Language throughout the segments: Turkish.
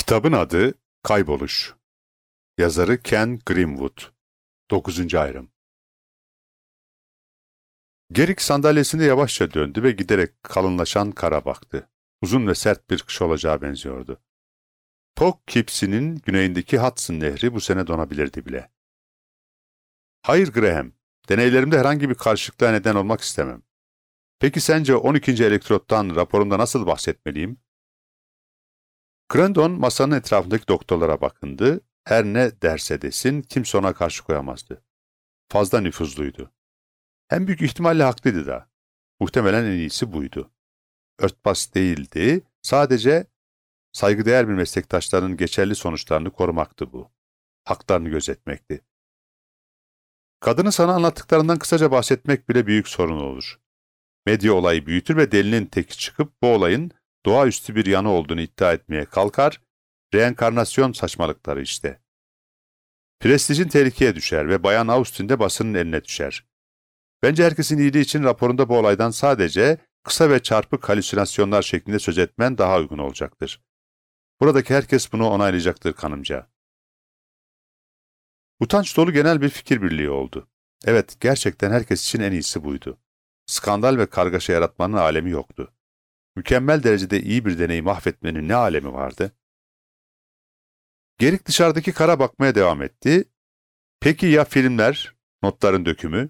Kitabın adı Kayboluş. Yazarı Ken Greenwood. 9. ayrım. Gerik sandalyesinde yavaşça döndü ve giderek kalınlaşan kara baktı. Uzun ve sert bir kış olacağı benziyordu. Poughkeepsie'nin güneyindeki Hudson Nehri bu sene donabilirdi bile. Hayır Graham, deneylerimde herhangi bir karışıklığa neden olmak istemem. Peki sence 12. elektrottan raporumda nasıl bahsetmeliyim? Crandon masanın etrafındaki doktorlara bakındı. Her ne derse desin kimse ona karşı koyamazdı. Fazla nüfuzluydu. Hem büyük ihtimalle haklıydı da. Muhtemelen en iyisi buydu. Örtbas değildi, sadece saygıdeğer bir meslektaşlarının geçerli sonuçlarını korumaktı bu. Haklarını gözetmekti. Kadının sana anlattıklarından kısaca bahsetmek bile büyük sorun olur. Medya olayı büyütür ve delinin teki çıkıp bu olayın doğaüstü bir yanı olduğunu iddia etmeye kalkar, reenkarnasyon saçmalıkları işte. Prestijin tehlikeye düşer ve Bayan Austin de basının eline düşer. Bence herkesin iyiliği için raporunda bu olaydan sadece kısa ve çarpık halüsinasyonlar şeklinde söz etmen daha uygun olacaktır. Buradaki herkes bunu onaylayacaktır kanımca. Utanç dolu genel bir fikir birliği oldu. Evet, gerçekten herkes için en iyisi buydu. Skandal ve kargaşa yaratmanın alemi yoktu. Mükemmel derecede iyi bir deneyi mahvetmenin ne alemi vardı? Gerik dışarıdaki kara bakmaya devam etti. Peki ya filmler, notların dökümü?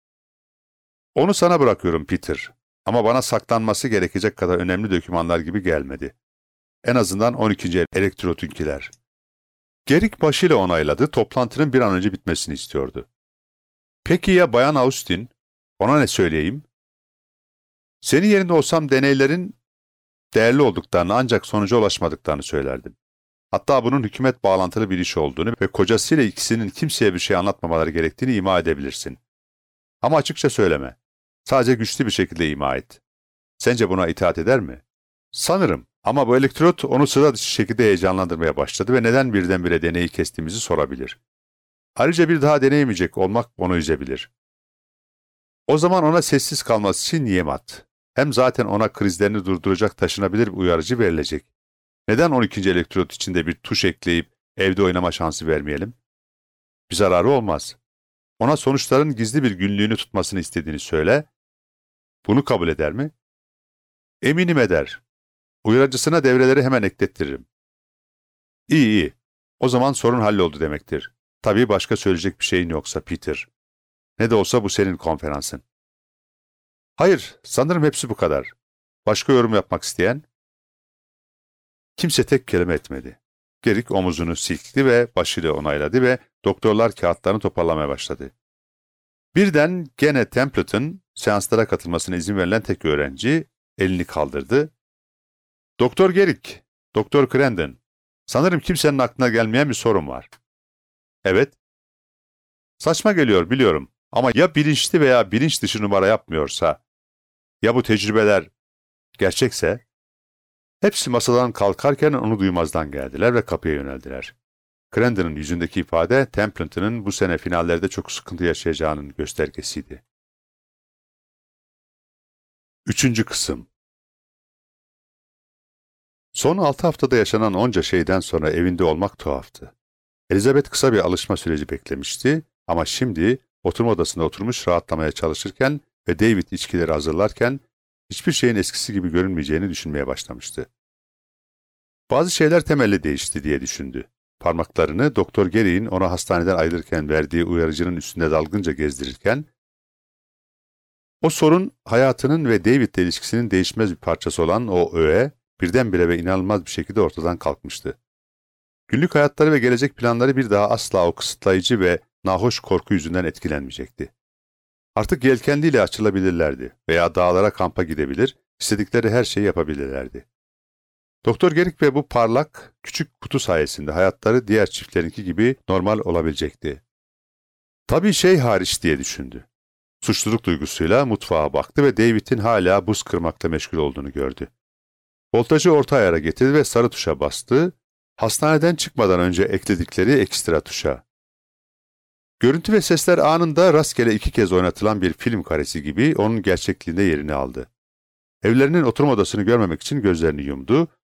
Onu sana bırakıyorum Peter. Ama bana saklanması gerekecek kadar önemli dokümanlar gibi gelmedi. En azından 12. elektrotunkiler. Gerik başıyla onayladı, toplantının bir an önce bitmesini istiyordu. Peki ya Bayan Austin? Ona ne söyleyeyim? Senin yerinde olsam deneylerin değerli olduklarını ancak sonuca ulaşmadıklarını söylerdim. Hatta bunun hükümet bağlantılı bir iş olduğunu ve kocasıyla ikisinin kimseye bir şey anlatmamaları gerektiğini ima edebilirsin. Ama açıkça söyleme. Sadece güçlü bir şekilde ima et. Sence buna itaat eder mi? Sanırım. Ama bu elektrot onu sıra dışı şekilde heyecanlandırmaya başladı ve neden birdenbire deneyi kestiğimizi sorabilir. Ayrıca bir daha deneyemeyecek olmak onu üzebilir. O zaman ona sessiz kalması için yem at. Hem zaten ona krizlerini durduracak taşınabilir bir uyarıcı verilecek. Neden 12. elektrot içinde bir tuş ekleyip evde oynama şansı vermeyelim? Bir zararı olmaz. Ona sonuçların gizli bir günlüğünü tutmasını istediğini söyle. Bunu kabul eder mi? Eminim eder. Uyarıcısına devreleri hemen eklettiririm. İyi iyi. O zaman sorun halloldu demektir. Tabii başka söyleyecek bir şeyin yoksa Peter. Ne de olsa bu senin konferansın. Hayır, sanırım hepsi bu kadar. Başka yorum yapmak isteyen? Kimse tek kelime etmedi. Gerik omuzunu silkti ve başıyla onayladı ve doktorlar kağıtlarını toparlamaya başladı. Birden gene Templeton, seanslara katılmasına izin verilen tek öğrenci, elini kaldırdı. Doktor Gerik, Doktor Crandon, sanırım kimsenin aklına gelmeyen bir sorun var. Evet. Saçma geliyor biliyorum ama ya bilinçli veya bilinç dışı numara yapmıyorsa, ya bu tecrübeler gerçekse? Hepsi masadan kalkarken onu duymazdan geldiler ve kapıya yöneldiler. Crandon'ın yüzündeki ifade, Templeton'ın bu sene finallerde çok sıkıntı yaşayacağının göstergesiydi. 3. kısım. Son 6 haftada yaşanan onca şeyden sonra evinde olmak tuhaftı. Elizabeth kısa bir alışma süreci beklemişti ama şimdi oturma odasında oturmuş rahatlamaya çalışırken ve David içkileri hazırlarken hiçbir şeyin eskisi gibi görünmeyeceğini düşünmeye başlamıştı. Bazı şeyler temelli değişti diye düşündü. Parmaklarını Doktor Gerik'in ona hastaneden ayrılırken verdiği uyarıcının üstünde dalgınca gezdirirken, o sorun hayatının ve David'le ilişkisinin değişmez bir parçası olan o öğe, birdenbire ve inanılmaz bir şekilde ortadan kalkmıştı. Günlük hayatları ve gelecek planları bir daha asla o kısıtlayıcı ve nahoş korku yüzünden etkilenmeyecekti. Artık yelkenliyle açılabilirlerdi veya dağlara kampa gidebilir, istedikleri her şeyi yapabilirlerdi. Doktor Gerik ve bu parlak, küçük kutu sayesinde hayatları diğer çiftlerinki gibi normal olabilecekti. Tabii şey hariç diye düşündü. Suçluluk duygusuyla mutfağa baktı ve David'in hala buz kırmakla meşgul olduğunu gördü. Voltajı orta ayara getirdi ve sarı tuşa bastı, hastaneden çıkmadan önce ekledikleri ekstra tuşa. Görüntü ve sesler anında rastgele 2 kez oynatılan bir film karesi gibi onun gerçekliğinde yerini aldı. Evlerinin oturma odasını görmemek için gözlerini yumdu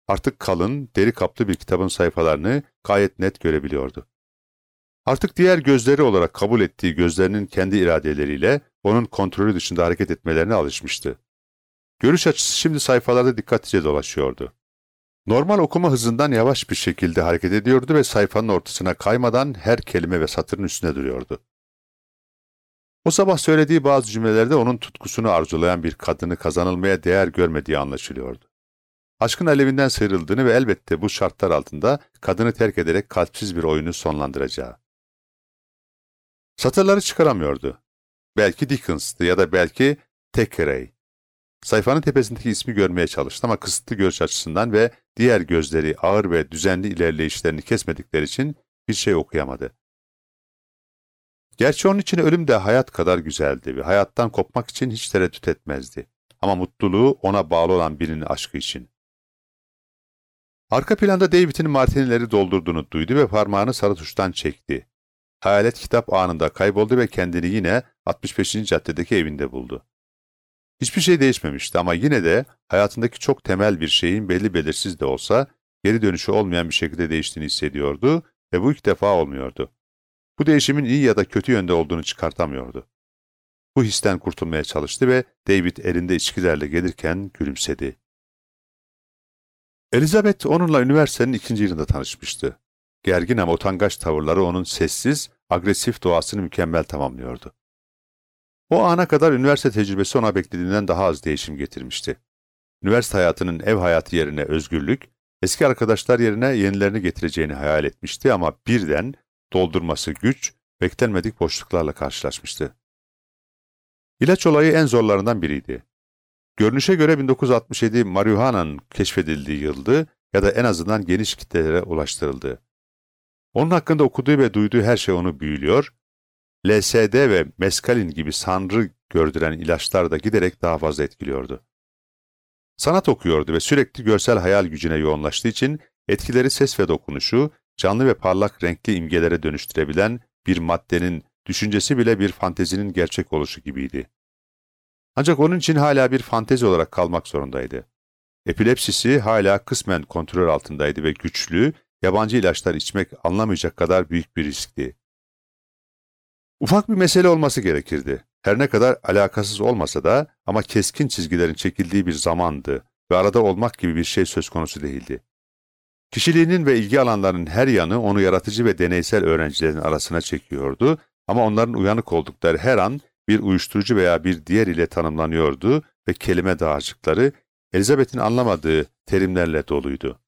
Artık kalın, deri kaplı bir kitabın sayfalarını gayet net görebiliyordu. Artık diğer gözleri olarak kabul ettiği gözlerinin kendi iradeleriyle onun kontrolü dışında hareket etmelerine alışmıştı. Görüş açısı şimdi sayfalarda dikkatlice dolaşıyordu. Normal okuma hızından yavaş bir şekilde hareket ediyordu ve sayfanın ortasına kaymadan her kelime ve satırın üstüne duruyordu. O sabah söylediği bazı cümlelerde onun tutkusunu arzulayan bir kadını kazanılmaya değer görmediği anlaşılıyordu. Aşkın alevinden sıyrıldığını ve elbette bu şartlar altında kadını terk ederek kalpsiz bir oyunu sonlandıracağı. Satırları çıkaramıyordu. Belki Dickens'tı ya da belki Thackeray. Sayfanın tepesindeki ismi görmeye çalıştı ama kısıtlı görüş açısından ve diğer gözleri ağır ve düzenli ilerleyişlerini kesmedikleri için bir şey okuyamadı. Gerçi onun için ölüm de hayat kadar güzeldi ve hayattan kopmak için hiç tereddüt etmezdi. Ama mutluluğu ona bağlı olan birinin aşkı için. Arka planda David'in martinileri doldurduğunu duydu ve parmağını sarı tuştan çekti. Hayalet kitap anında kayboldu ve kendini yine 65. caddedeki evinde buldu. Hiçbir şey değişmemişti ama yine de hayatındaki çok temel bir şeyin belli belirsiz de olsa geri dönüşü olmayan bir şekilde değiştiğini hissediyordu ve bu ilk defa olmuyordu. Bu değişimin iyi ya da kötü yönde olduğunu çıkartamıyordu. Bu histen kurtulmaya çalıştı ve David elinde içkilerle gelirken gülümsedi. Elizabeth onunla üniversitenin 2. yılında tanışmıştı. Gergin ama utangaç tavırları onun sessiz, agresif doğasını mükemmel tamamlıyordu. O ana kadar üniversite tecrübesi ona beklediğinden daha az değişim getirmişti. Üniversite hayatının ev hayatı yerine özgürlük, eski arkadaşlar yerine yenilerini getireceğini hayal etmişti ama birden doldurması güç, beklenmedik boşluklarla karşılaşmıştı. İlaç olayı en zorlarından biriydi. Görünüşe göre 1967 marihuana'nın keşfedildiği yıldı ya da en azından geniş kitlelere ulaştırıldı. Onun hakkında okuduğu ve duyduğu her şey onu büyülüyor, LSD ve meskalin gibi sanrı gördüren ilaçlar da giderek daha fazla etkiliyordu. Sanat okuyordu ve sürekli görsel hayal gücüne yoğunlaştığı için etkileri ses ve dokunuşu, canlı ve parlak renkli imgelere dönüştürebilen bir maddenin düşüncesi bile bir fantezinin gerçek oluşu gibiydi. Ancak onun için hala bir fantezi olarak kalmak zorundaydı. Epilepsisi hala kısmen kontrol altındaydı ve güçlü, yabancı ilaçlar içmek anlamayacak kadar büyük bir riskti. Ufak bir mesele olması gerekirdi. Her ne kadar alakasız olmasa da ama keskin çizgilerin çekildiği bir zamandı ve arada olmak gibi bir şey söz konusu değildi. Kişiliğinin ve ilgi alanlarının her yanı onu yaratıcı ve deneysel öğrencilerin arasına çekiyordu ama onların uyanık oldukları her an bir uyuşturucu veya bir diğer ile tanımlanıyordu ve kelime dağarcıkları Elizabeth'in anlamadığı terimlerle doluydu.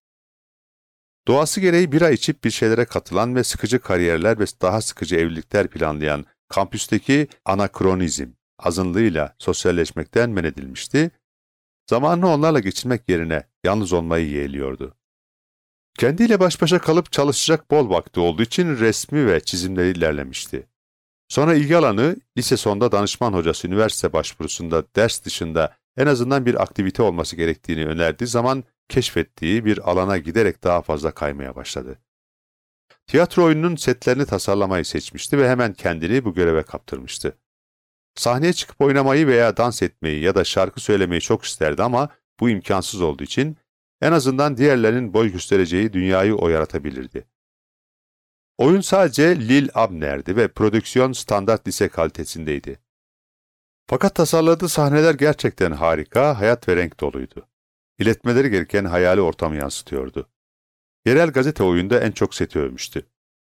Doğası gereği bira içip bir şeylere katılan ve sıkıcı kariyerler ve daha sıkıcı evlilikler planlayan kampüsteki anakronizm azınlığıyla sosyalleşmekten men edilmişti, zamanını onlarla geçirmek yerine yalnız olmayı yeğliyordu. Kendiyle baş başa kalıp çalışacak bol vakti olduğu için resmi ve çizimleri ilerlemişti. Sonra ilgi alanı lise sonunda danışman hocası üniversite başvurusunda ders dışında en azından bir aktivite olması gerektiğini önerdiği zaman keşfettiği bir alana giderek daha fazla kaymaya başladı. Tiyatro oyununun setlerini tasarlamayı seçmişti ve hemen kendini bu göreve kaptırmıştı. Sahneye çıkıp oynamayı veya dans etmeyi ya da şarkı söylemeyi çok isterdi ama bu imkansız olduğu için en azından diğerlerinin boy göstereceği dünyayı o yaratabilirdi. Oyun sadece Lil Abner'di ve prodüksiyon standart lise kalitesindeydi. Fakat tasarladığı sahneler gerçekten harika, hayat ve renk doluydu. İletmeleri gereken hayali ortamı yansıtıyordu. Yerel gazete oyunda en çok seti övmüştü.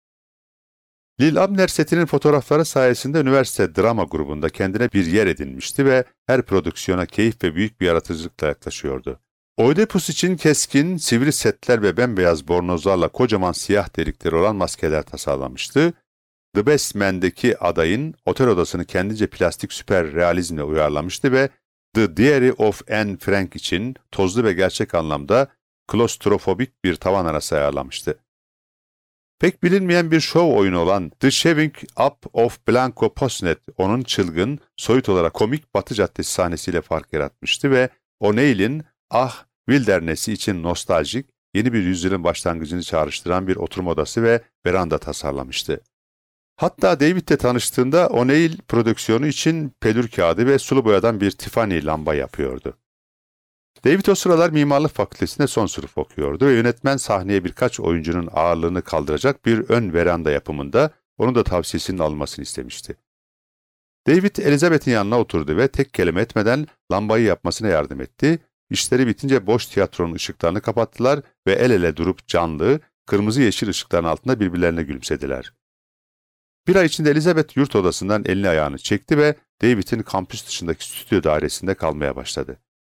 Lil Abner setinin fotoğrafları sayesinde üniversite drama grubunda kendine bir yer edinmişti ve her prodüksiyona keyif ve büyük bir yaratıcılıkla yaklaşıyordu. Oedipus için keskin, sivri setler ve bembeyaz bornozlarla kocaman siyah delikleri olan maskeler tasarlamıştı. The Best Man'deki adayın otel odasını kendince plastik süper realizmle uyarlamıştı ve The Diary of Anne Frank için tozlu ve gerçek anlamda klostrofobik bir tavan arası ayarlamıştı. Pek bilinmeyen bir şov oyunu olan The Shaving Up of Blanco Posnet onun çılgın, soyut olarak komik Batı Caddesi sahnesiyle fark yaratmıştı ve O'Neill'in Ah Wilderness'i için nostaljik, yeni bir yüzyılın başlangıcını çağrıştıran bir oturma odası ve veranda tasarlamıştı. Hatta David'le tanıştığında O'Neill prodüksiyonu için pelür kağıdı ve sulu boyadan bir Tiffany lamba yapıyordu. David o sıralar mimarlık fakültesinde son sınıf okuyordu ve yönetmen sahneye birkaç oyuncunun ağırlığını kaldıracak bir ön veranda yapımında onun da tavsiyesinin alınmasını istemişti. David, Elizabeth'in yanına oturdu ve tek kelime etmeden lambayı yapmasına yardım etti. İşleri bitince boş tiyatronun ışıklarını kapattılar ve el ele durup canlı, kırmızı yeşil ışıkların altında birbirlerine gülümsediler. Bir ay içinde Elizabeth yurt odasından elini ayağını çekti ve David'in kampüs dışındaki stüdyo dairesinde kalmaya başladı.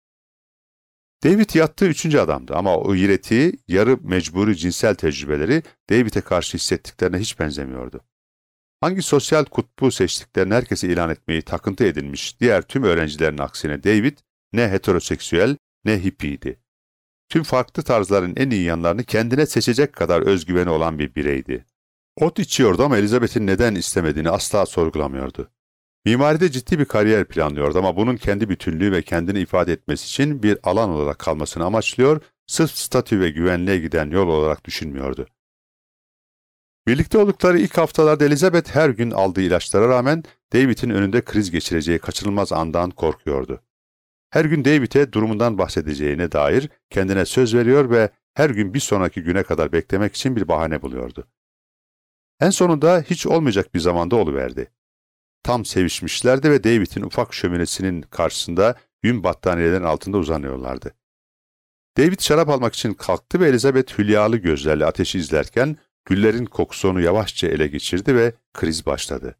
David yattığı üçüncü adamdı ama o iğreti, yarı mecburi cinsel tecrübeleri David'e karşı hissettiklerine hiç benzemiyordu. Hangi sosyal kutbu seçtiklerini herkese ilan etmeyi takıntı edinmiş diğer tüm öğrencilerin aksine David ne heteroseksüel ne hippiydi. Tüm farklı tarzların en iyi yanlarını kendine seçecek kadar özgüveni olan bir bireydi. Ot içiyordu ama Elizabeth'in neden istemediğini asla sorgulamıyordu. Mimaride ciddi bir kariyer planlıyordu ama bunun kendi bütünlüğü ve kendini ifade etmesi için bir alan olarak kalmasını amaçlıyor, sırf statü ve güvenliğe giden yol olarak düşünmüyordu. Birlikte oldukları ilk haftalarda Elizabeth her gün aldığı ilaçlara rağmen David'in önünde kriz geçireceği kaçınılmaz andan korkuyordu. Her gün David'e durumundan bahsedeceğine dair kendine söz veriyor ve her gün bir sonraki güne kadar beklemek için bir bahane buluyordu. En sonunda hiç olmayacak bir zamanda oluverdi. Tam sevişmişlerdi ve David'in ufak şöminesinin karşısında yün battaniyelerin altında uzanıyorlardı. David şarap almak için kalktı ve Elizabeth hülyalı gözlerle ateşi izlerken güllerin kokusu onu yavaşça ele geçirdi ve kriz başladı.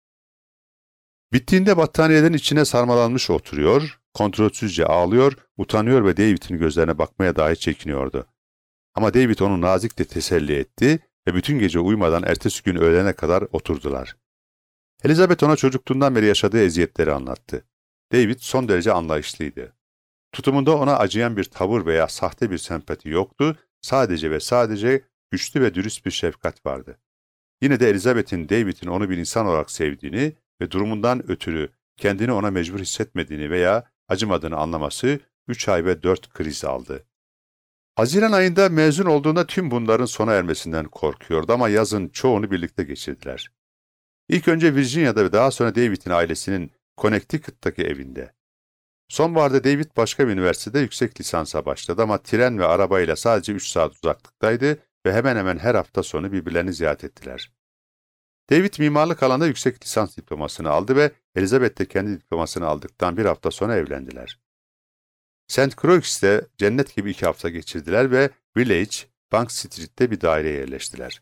Bittiğinde battaniyelerin içine sarmalanmış oturuyor, kontrolsüzce ağlıyor, utanıyor ve David'in gözlerine bakmaya dahi çekiniyordu. Ama David onu nazikçe teselli etti ve bütün gece uyumadan ertesi gün öğlene kadar oturdular. Elizabeth ona çocukluğundan beri yaşadığı eziyetleri anlattı. David son derece anlayışlıydı. Tutumunda ona acıyan bir tavır veya sahte bir sempati yoktu, sadece ve sadece güçlü ve dürüst bir şefkat vardı. Yine de Elizabeth'in David'in onu bir insan olarak sevdiğini ve durumundan ötürü kendini ona mecbur hissetmediğini veya acımadığını anlaması 3 ay ve 4 kriz aldı. Haziran ayında mezun olduğunda tüm bunların sona ermesinden korkuyordu ama yazın çoğunu birlikte geçirdiler. İlk önce Virginia'da ve daha sonra David'in ailesinin Connecticut'taki evinde. Sonbaharda David başka bir üniversitede yüksek lisansa başladı ama tren ve arabayla sadece 3 saat uzaklıktaydı ve hemen hemen her hafta sonu birbirlerini ziyaret ettiler. David mimarlık alanında yüksek lisans diplomasını aldı ve Elizabeth de kendi diplomasını aldıktan bir hafta sonra evlendiler. St. Croix'te cennet gibi 2 hafta geçirdiler ve Village, Bank Street'te bir daireye yerleştiler.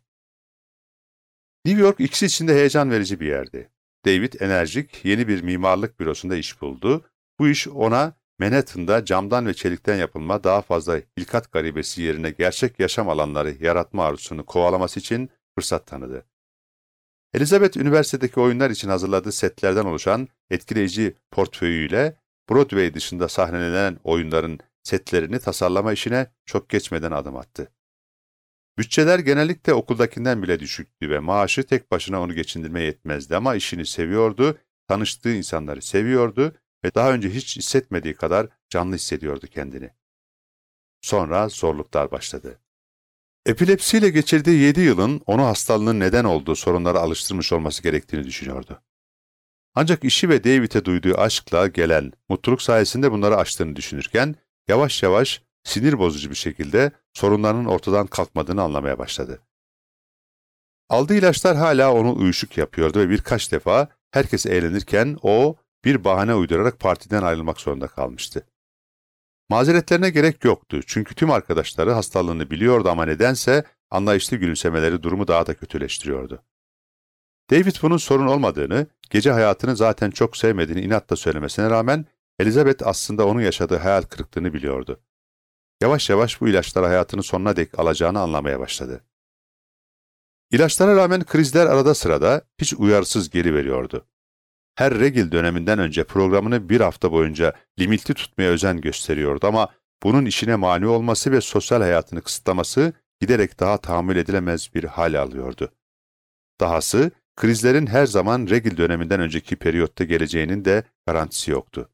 New York ikisi için de heyecan verici bir yerdi. David enerjik, yeni bir mimarlık bürosunda iş buldu. Bu iş ona Manhattan'da camdan ve çelikten yapılma daha fazla hilkat garibesi yerine gerçek yaşam alanları yaratma arzusunu kovalaması için fırsat tanıdı. Elizabeth, üniversitedeki oyunlar için hazırladığı setlerden oluşan etkileyici portföyüyle Broadway dışında sahnelenen oyunların setlerini tasarlama işine çok geçmeden adım attı. Bütçeler genellikle okuldakinden bile düşüktü ve maaşı tek başına onu geçindirmeye yetmezdi ama işini seviyordu, tanıştığı insanları seviyordu ve daha önce hiç hissetmediği kadar canlı hissediyordu kendini. Sonra zorluklar başladı. Epilepsiyle geçirdiği 7 yılın onu hastalığının neden olduğu sorunlara alıştırmış olması gerektiğini düşünüyordu. Ancak işi ve David'e duyduğu aşkla gelen mutluluk sayesinde bunları aştığını düşünürken yavaş yavaş sinir bozucu bir şekilde sorunlarının ortadan kalkmadığını anlamaya başladı. Aldığı ilaçlar hala onu uyuşuk yapıyordu ve birkaç defa herkes eğlenirken o bir bahane uydurarak partiden ayrılmak zorunda kalmıştı. Mazeretlerine gerek yoktu çünkü tüm arkadaşları hastalığını biliyordu ama nedense anlayışlı gülümsemeleri durumu daha da kötüleştiriyordu. David bunun sorun olmadığını, gece hayatını zaten çok sevmediğini inatla söylemesine rağmen Elizabeth aslında onun yaşadığı hayal kırıklığını biliyordu. Yavaş yavaş bu ilaçlar hayatını sonuna dek alacağını anlamaya başladı. İlaçlara rağmen krizler arada sırada hiç uyarsız geri veriyordu. Her regil döneminden önce programını bir hafta boyunca limitli tutmaya özen gösteriyordu ama bunun işine mani olması ve sosyal hayatını kısıtlaması giderek daha tahammül edilemez bir hal alıyordu. Dahası krizlerin her zaman regil döneminden önceki periyotta geleceğinin de garantisi yoktu.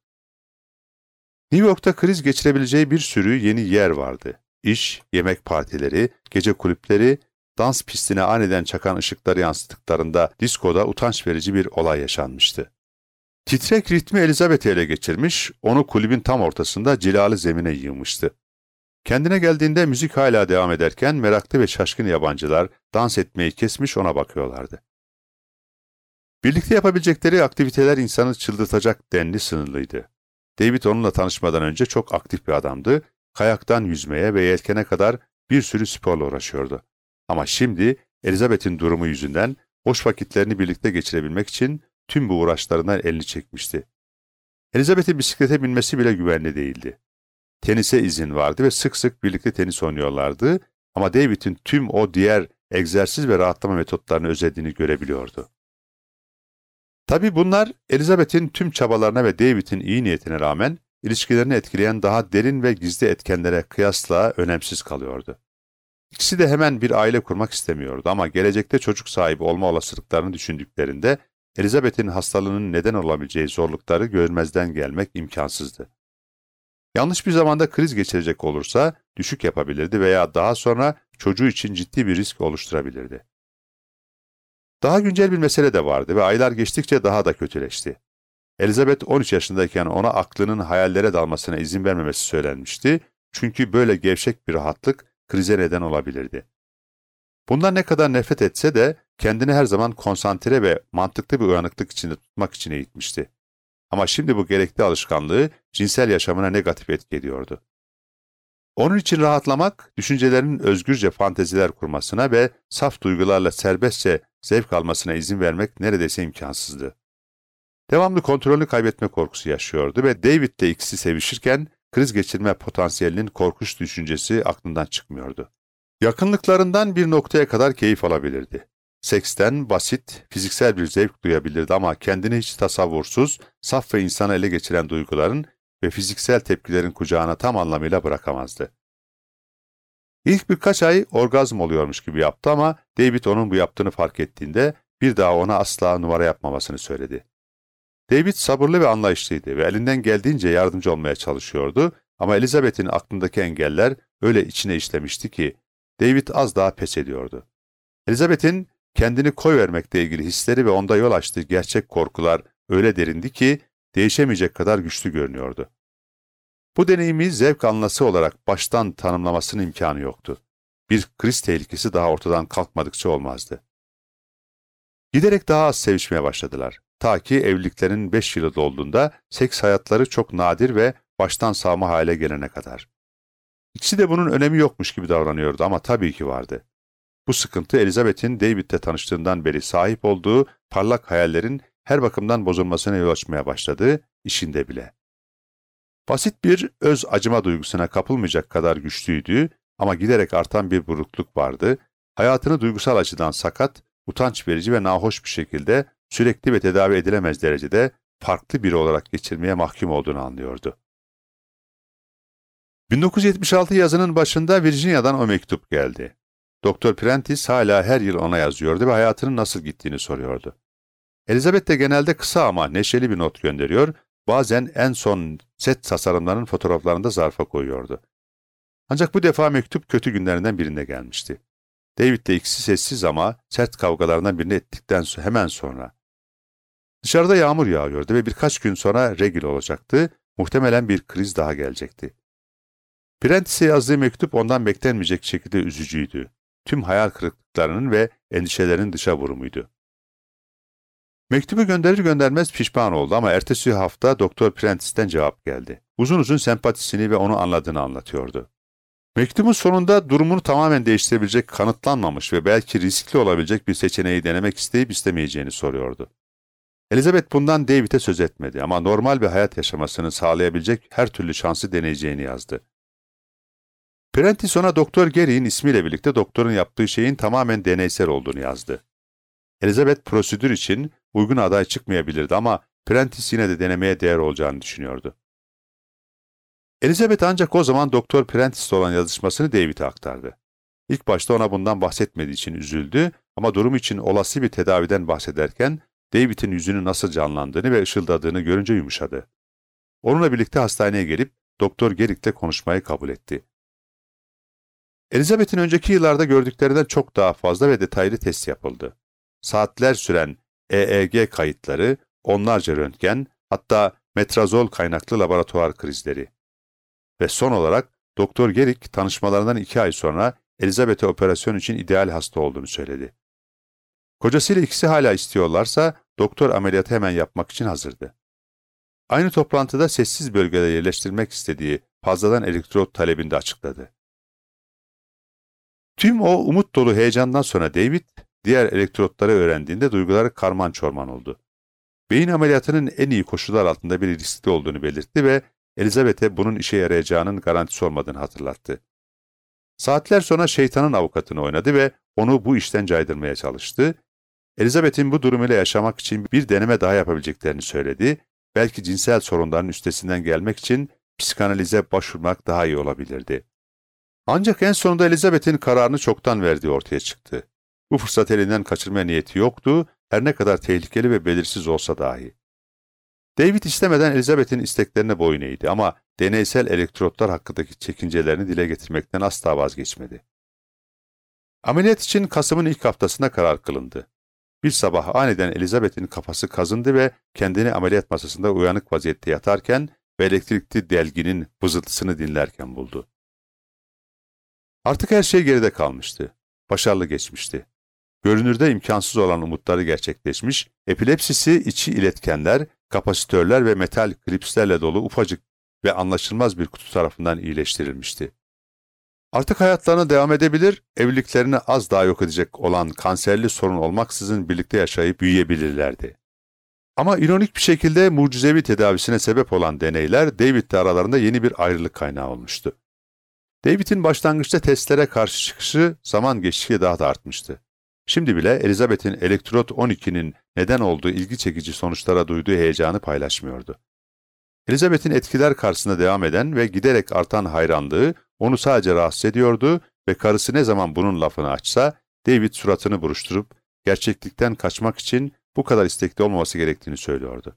New York'ta kriz geçirebileceği bir sürü yeni yer vardı. İş, yemek partileri, gece kulüpleri, dans pistine aniden çakan ışıkları yansıttıklarında diskoda utanç verici bir olay yaşanmıştı. Titrek ritmi Elizabeth'i ele geçirmiş, onu kulübün tam ortasında cilalı zemine yığmıştı. Kendine geldiğinde müzik hala devam ederken meraklı ve şaşkın yabancılar dans etmeyi kesmiş ona bakıyorlardı. Birlikte yapabilecekleri aktiviteler insanı çıldırtacak denli sınırlıydı. David onunla tanışmadan önce çok aktif bir adamdı, kayaktan yüzmeye ve yelkene kadar bir sürü sporla uğraşıyordu. Ama şimdi Elizabeth'in durumu yüzünden boş vakitlerini birlikte geçirebilmek için tüm bu uğraşlarından elini çekmişti. Elizabeth'in bisiklete binmesi bile güvenli değildi. Tenise izin vardı ve sık sık birlikte tenis oynuyorlardı ama David'in tüm o diğer egzersiz ve rahatlama metotlarını özlediğini görebiliyordu. Tabii bunlar Elizabeth'in tüm çabalarına ve David'in iyi niyetine rağmen ilişkilerini etkileyen daha derin ve gizli etkenlere kıyasla önemsiz kalıyordu. İkisi de hemen bir aile kurmak istemiyordu ama gelecekte çocuk sahibi olma olasılıklarını düşündüklerinde Elizabeth'in hastalığının neden olabileceği zorlukları görmezden gelmek imkansızdı. Yanlış bir zamanda kriz geçirecek olursa düşük yapabilirdi veya daha sonra çocuğu için ciddi bir risk oluşturabilirdi. Daha güncel bir mesele de vardı ve aylar geçtikçe daha da kötüleşti. Elizabeth 13 yaşındayken ona aklının hayallere dalmasına izin vermemesi söylenmişti çünkü böyle gevşek bir rahatlık krize neden olabilirdi. Bundan ne kadar nefret etse de kendini her zaman konsantre ve mantıklı bir uyanıklık içinde tutmak için eğitmişti. Ama şimdi bu gerekli alışkanlığı cinsel yaşamına negatif etki ediyordu. Onun için rahatlamak, düşüncelerinin özgürce fanteziler kurmasına ve saf duygularla serbestçe zevk almasına izin vermek neredeyse imkansızdı. Devamlı kontrolünü kaybetme korkusu yaşıyordu ve David'le ikisi sevişirken kriz geçirme potansiyelinin korkunç düşüncesi aklından çıkmıyordu. Yakınlıklarından bir noktaya kadar keyif alabilirdi. Seksten basit, fiziksel bir zevk duyabilirdi ama kendini hiç tasavvursuz, saf ve insanı ele geçiren duyguların ve fiziksel tepkilerin kucağına tam anlamıyla bırakamazdı. İlk birkaç ay orgazm oluyormuş gibi yaptı ama David onun bu yaptığını fark ettiğinde bir daha ona asla numara yapmamasını söyledi. David sabırlı ve anlayışlıydı ve elinden geldiğince yardımcı olmaya çalışıyordu ama Elizabeth'in aklındaki engeller öyle içine işlemişti ki David az daha pes ediyordu. Elizabeth'in kendini koyvermekle ilgili hisleri ve onda yol açtığı gerçek korkular öyle derindi ki değişemeyecek kadar güçlü görünüyordu. Bu deneyimi zevk anlası olarak baştan tanımlamasının imkanı yoktu. Bir kriz tehlikesi daha ortadan kalkmadıkça olmazdı. Giderek daha az sevişmeye başladılar. Ta ki evliliklerinin 5 yılı dolduğunda seks hayatları çok nadir ve baştan sağma hale gelene kadar. İkisi de bunun önemi yokmuş gibi davranıyordu ama tabii ki vardı. Bu sıkıntı Elizabeth'in David'le tanıştığından beri sahip olduğu parlak hayallerin her bakımdan bozulmasına yol açmaya başladı, işinde bile. Basit bir öz acıma duygusuna kapılmayacak kadar güçlüydü ama giderek artan bir burukluk vardı, hayatını duygusal açıdan sakat, utanç verici ve nahoş bir şekilde sürekli ve tedavi edilemez derecede farklı biri olarak geçirmeye mahkum olduğunu anlıyordu. 1976 yazının başında Virginia'dan o mektup geldi. Doktor Prentice hala her yıl ona yazıyordu ve hayatının nasıl gittiğini soruyordu. Elizabeth de genelde kısa ama neşeli bir not gönderiyor, bazen en son set tasarımlarının fotoğraflarını da zarfa koyuyordu. Ancak bu defa mektup kötü günlerinden birinde gelmişti. David'le ikisi sessiz ama sert kavgalarından birini ettikten hemen sonra. Dışarıda yağmur yağıyordu ve birkaç gün sonra regl olacaktı, muhtemelen bir kriz daha gelecekti. Prentice'e yazdığı mektup ondan beklenmeyecek şekilde üzücüydü. Tüm hayal kırıklıklarının ve endişelerinin dışa vurumuydu. Mektubu gönderir göndermez pişman oldu ama ertesi hafta Doktor Prentice'den cevap geldi. Uzun uzun sempatisini ve onu anladığını anlatıyordu. Mektubun sonunda durumunu tamamen değiştirebilecek kanıtlanmamış ve belki riskli olabilecek bir seçeneği denemek isteyip istemeyeceğini soruyordu. Elizabeth bundan David'e söz etmedi ama normal bir hayat yaşamasını sağlayabilecek her türlü şansı deneyeceğini yazdı. Prentice ona Doktor Gary'in ismiyle birlikte doktorun yaptığı şeyin tamamen deneysel olduğunu yazdı. Elizabeth prosedür için uygun aday çıkmayabilirdi ama Prentice yine de denemeye değer olacağını düşünüyordu. Elizabeth ancak o zaman Doktor Prentice'le olan yazışmasını David'e aktardı. İlk başta ona bundan bahsetmediği için üzüldü ama durum için olası bir tedaviden bahsederken David'in yüzünün nasıl canlandığını ve ışıldadığını görünce yumuşadı. Onunla birlikte hastaneye gelip Doktor Garrick'le konuşmayı kabul etti. Elizabeth'in önceki yıllarda gördüklerinden çok daha fazla ve detaylı test yapıldı. Saatler süren EEG kayıtları, onlarca röntgen, hatta metrazol kaynaklı laboratuvar krizleri. Ve son olarak Doktor Gerik tanışmalarından 2 ay sonra Elizabeth'e operasyon için ideal hasta olduğunu söyledi. Kocasıyla ikisi hala istiyorlarsa doktor ameliyatı hemen yapmak için hazırdı. Aynı toplantıda sessiz bölgede yerleştirmek istediği fazladan elektrot talebini de açıkladı. Tüm o umut dolu heyecandan sonra David, diğer elektrotları öğrendiğinde duyguları karman çorman oldu. Beyin ameliyatının en iyi koşullar altında bir riskli olduğunu belirtti ve Elizabeth'e bunun işe yarayacağının garantisi olmadığını hatırlattı. Saatler sonra şeytanın avukatını oynadı ve onu bu işten caydırmaya çalıştı. Elizabeth'in bu durumuyla yaşamak için bir deneme daha yapabileceklerini söyledi. Belki cinsel sorunların üstesinden gelmek için psikanalize başvurmak daha iyi olabilirdi. Ancak en sonunda Elizabeth'in kararını çoktan verdiği ortaya çıktı. Bu fırsat elinden kaçırmaya niyeti yoktu, her ne kadar tehlikeli ve belirsiz olsa dahi. David istemeden Elizabeth'in isteklerine boyun eğdi ama deneysel elektrotlar hakkındaki çekincelerini dile getirmekten asla vazgeçmedi. Ameliyat için Kasım'ın ilk haftasına karar kılındı. Bir sabah aniden Elizabeth'in kafası kazındı ve kendini ameliyat masasında uyanık vaziyette yatarken ve elektrikli delginin vızıltısını dinlerken buldu. Artık her şey geride kalmıştı. Başarılı geçmişti. Görünürde imkansız olan umutları gerçekleşmiş, epilepsisi içi iletkenler, kapasitörler ve metal klipslerle dolu ufacık ve anlaşılmaz bir kutu tarafından iyileştirilmişti. Artık hayatlarına devam edebilir, evliliklerini az daha yok edecek olan kanserli sorun olmaksızın birlikte yaşayıp büyüyebilirlerdi. Ama ironik bir şekilde mucizevi tedavisine sebep olan deneyler David'le aralarında yeni bir ayrılık kaynağı olmuştu. David'in başlangıçta testlere karşı çıkışı zaman geçtikçe daha da artmıştı. Şimdi bile Elizabeth'in elektrot 12'nin neden olduğu ilgi çekici sonuçlara duyduğu heyecanı paylaşmıyordu. Elizabeth'in etkiler karşısında devam eden ve giderek artan hayranlığı onu sadece rahatsız ediyordu ve karısı ne zaman bunun lafını açsa David suratını buruşturup gerçeklikten kaçmak için bu kadar istekli olmaması gerektiğini söylüyordu.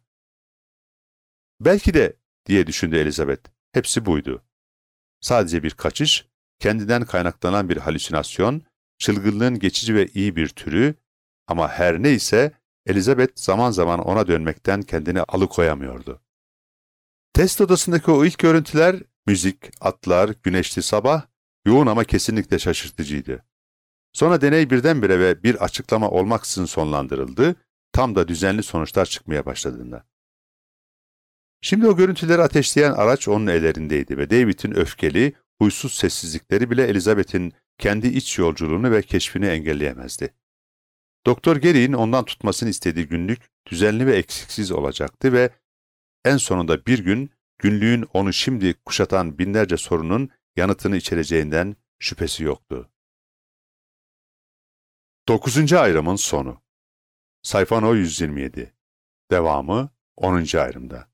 Belki de diye düşündü Elizabeth, hepsi buydu. Sadece bir kaçış, kendinden kaynaklanan bir halüsinasyon, çılgınlığın geçici ve iyi bir türü ama her neyse Elizabeth zaman zaman ona dönmekten kendini alıkoyamıyordu. Test odasındaki o ilk görüntüler, müzik, atlar, güneşli sabah, yoğun ama kesinlikle şaşırtıcıydı. Sonra deney birdenbire ve bir açıklama olmaksızın sonlandırıldı, tam da düzenli sonuçlar çıkmaya başladığında. Şimdi o görüntüleri ateşleyen araç onun ellerindeydi ve David'in öfkeli, huysuz sessizlikleri bile Elizabeth'in kendi iç yolculuğunu ve keşfini engelleyemezdi. Doktor Gery'in ondan tutmasını istediği günlük düzenli ve eksiksiz olacaktı ve en sonunda bir gün günlüğün onu şimdi kuşatan binlerce sorunun yanıtını içereceğinden şüphesi yoktu. 9. ayrımın sonu. Sayfa No 127. Devamı 10. ayrımda.